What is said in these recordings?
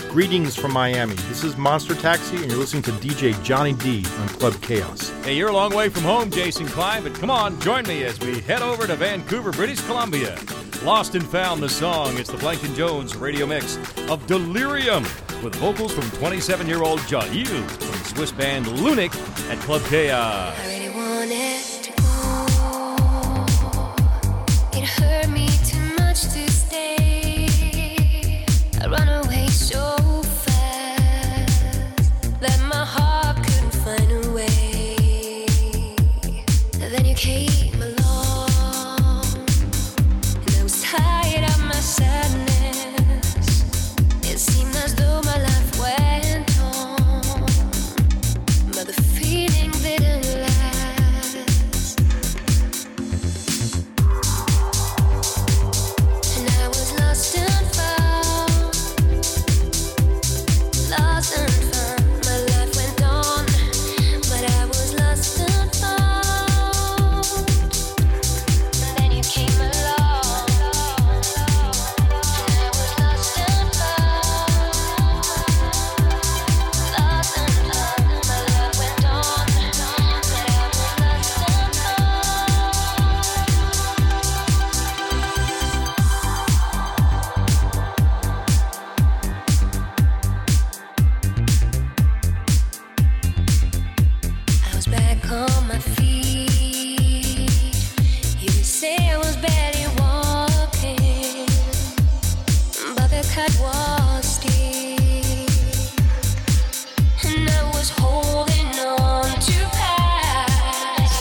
Greetings from Miami. This is Monster Taxi, and you're listening to DJ Johnny D on Club Chaos. Hey, you're a long way from home, Jason Klein, but come on, join me as we head over to Vancouver, British Columbia. Lost and Found, the song. It's the Blank & Jones radio mix of Delirium with vocals from 27-year-old Jahil from the Swiss band Lunik at Club Chaos. I really wanted to go. It hurt me too much to stay. I run away so fast that my heart couldn't find a way. And then you came along, and I was tired of my sadness. It seemed as though my life went on, but the feeling didn't last. And I was lost and found, lost and found. My life went on, but I was lost and found. And then you came along, and I was lost and found, lost and found. My life went on, but I was lost and I was back on my feet. You could say I was barely walking, but the cut was deep, and I was holding on to past.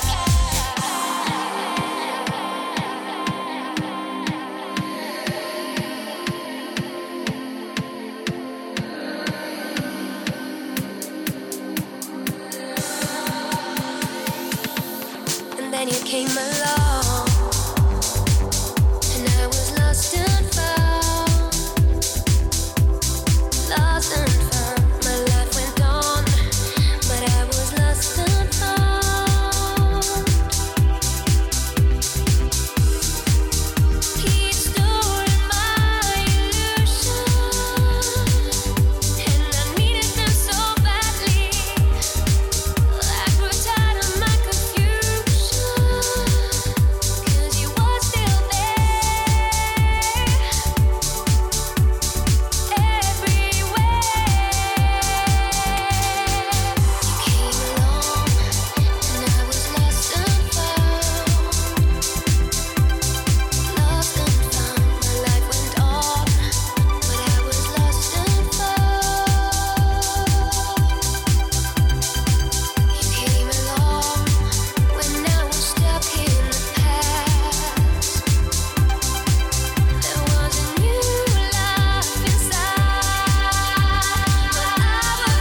And then you came along, and I was lost and found, lost and found. My life went on, but I was lost and found. He stolen my illusions, and I needed them so badly. I grew tired of my confusion, 'cause you were still there, everywhere. You came along, and I was lost and found, lost and found. My life went on, but I was lost and found. You came along when I was stuck in the past. There was a new life inside, but I was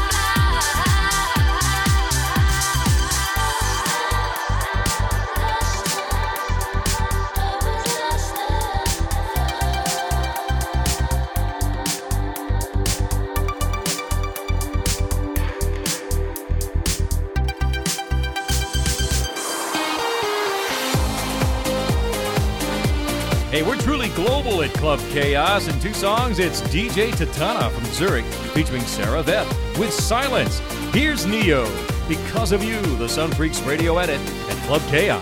Hey, we're truly global at Club Chaos. In two songs, it's DJ Tatana from Zurich featuring Sarah Veth with Silence. Here's Neo, Because of You, the Sun Freaks radio edit at Club Chaos.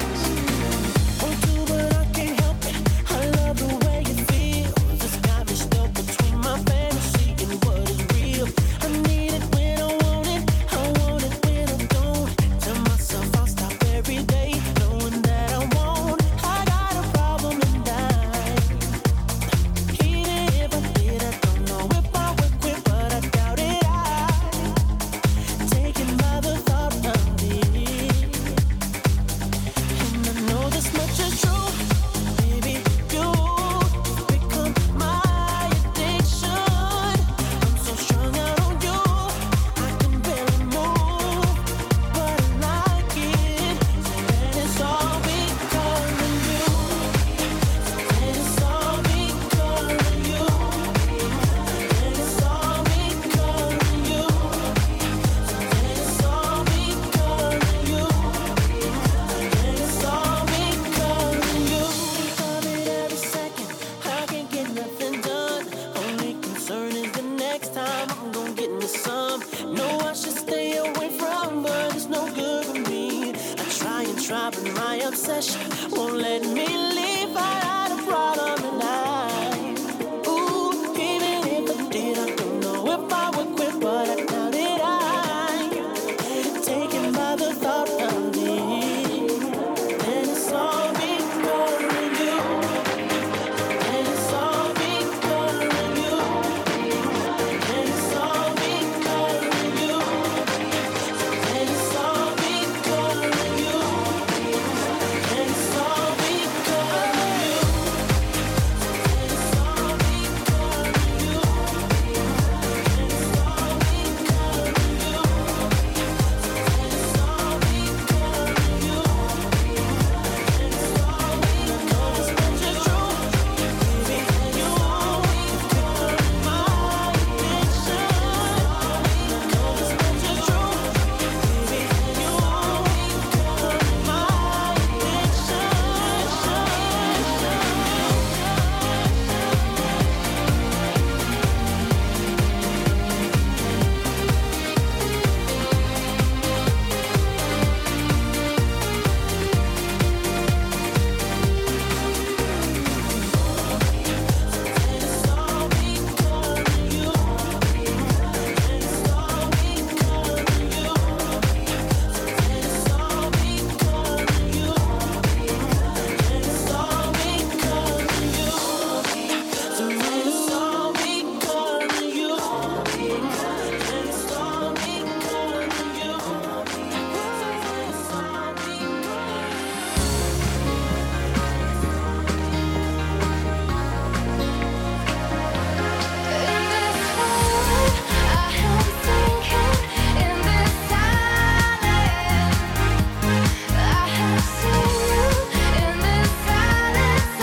taken by the thought of me. obsession won't let me leave. I had a problem tonight. Ooh, even if I did, I don't know if I would quit, but I doubt it. I'm taken by the thought of it, and it's all because of you. And it's all because of you. And it's all because of you. And it's all because of you. And it's all because of you. And it's all because of you. And it's all because of you. And it's all because of you. And it's all because it's just true. Baby, you could my addiction. Because it's just true. Baby, you could my addiction. It's all because of you. It's all because of you. It's all because of you. It's all because of you. So it's all because of you. It's all because of you. It's all In this moment, I am thinking. In this silence, I have seen you. In this silence,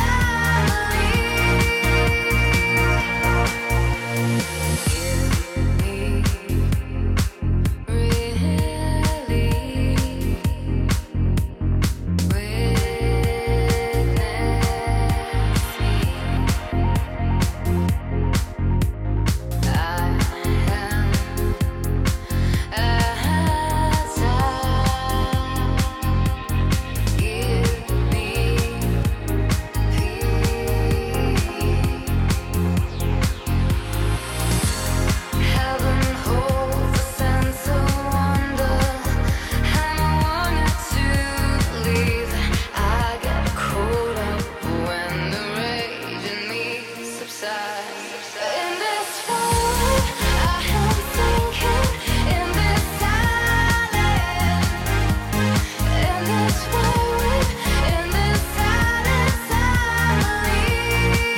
Heaven holds a sense of wonder, and I wanted to leave. I get caught up when the rage in me subsides. In this moment, I am thinking. In this silence, in this moment, in this silence, I believe.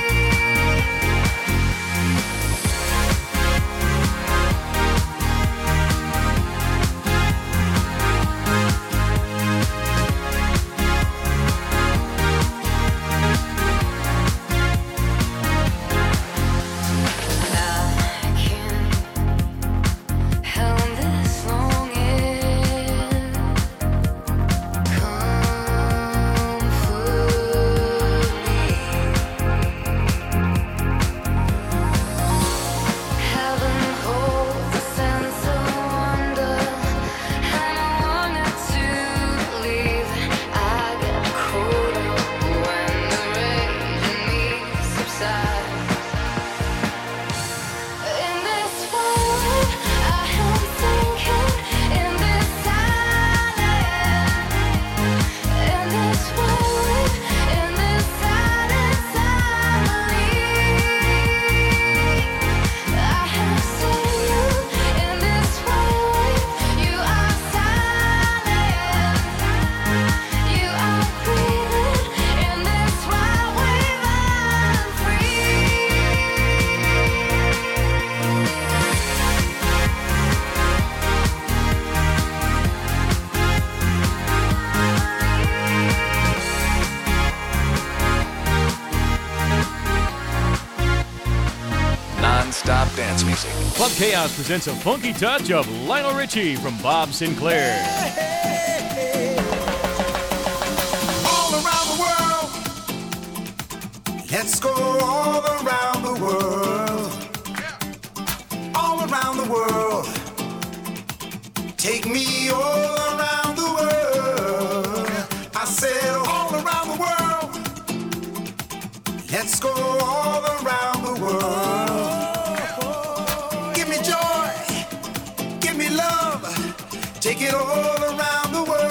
I can't help this longing. Comfort me. Heaven holds a sense of wonder, and I wanted to leave. I get caught up when the rage in me subsides. In this moment, I am thinking. In this silence, in this moment, in this silence, I believe. I have seen you. In this moment, you are silent. You are breathing in this wild wave. I'm free. Non-stop dance music. Club Chaos presents a funky touch of Lionel Richie from Bob Sinclair. All around the world. Let's go all around the world. All around the world. Take me all around the world. I said all around the world.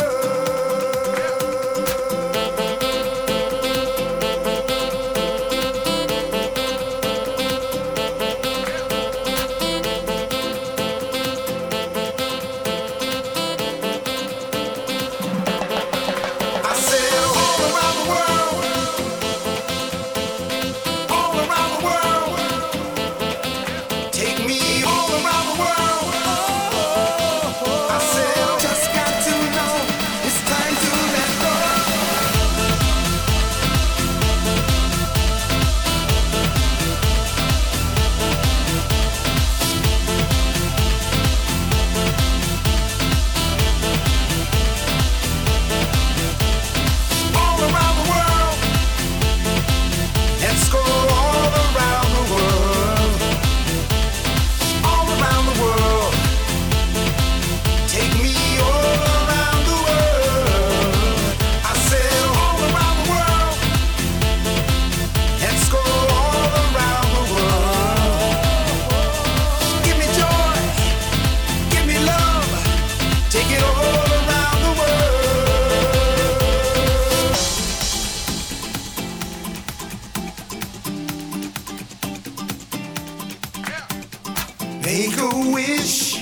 Make a wish,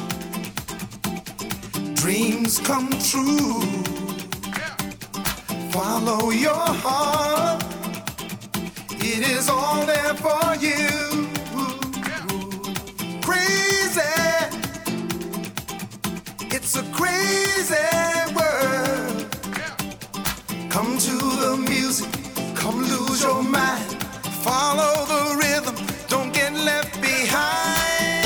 dreams come true. Follow your heart, it is all there for you. Crazy, it's a crazy world. Come to the music, come lose your mind. Follow the rhythm, don't get left behind.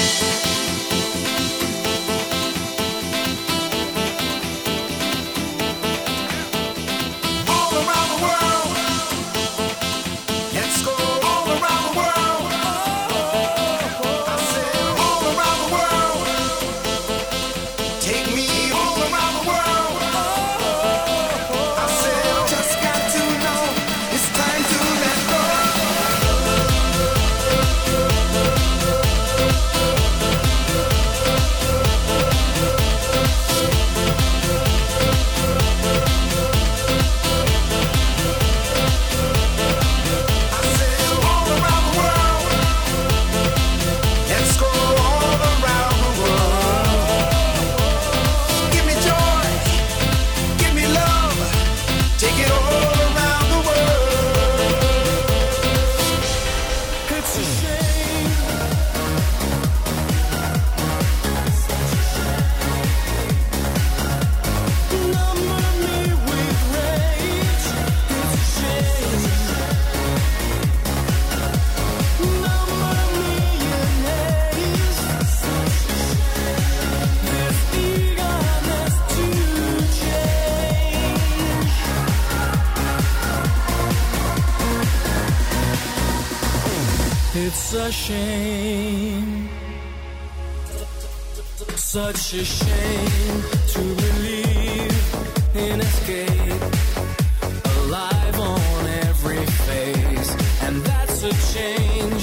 It's a shame, such a shame to believe in escape, alive on every face, and that's a change.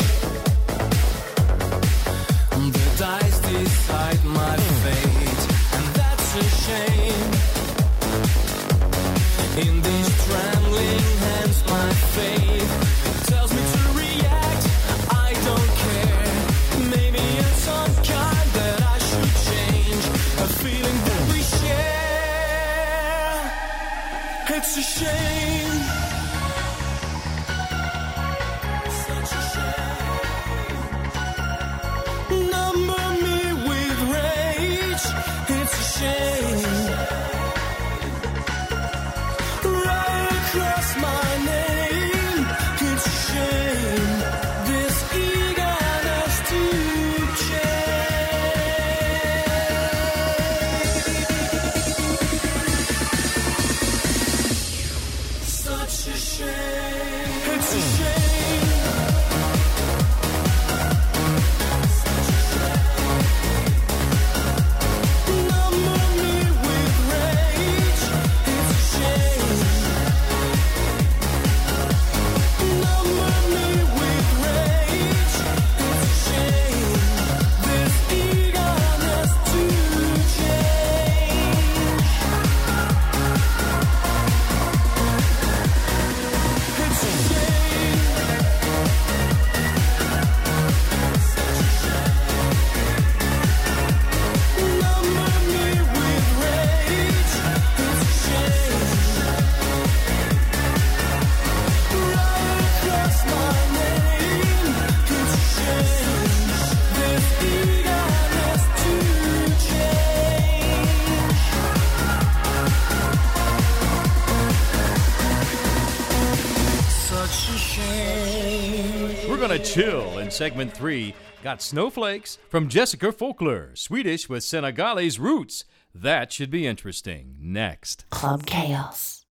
The dice decide my fate, and that's a shame. In these trembling hands, my faith tells me to react. I don't care. Maybe it's some kind that I should change. A feeling that we share. chill. In segment 3, got Snowflakes from Jessica Folkler, Swedish with Senegalese roots. That should be interesting. Next. Club Chaos.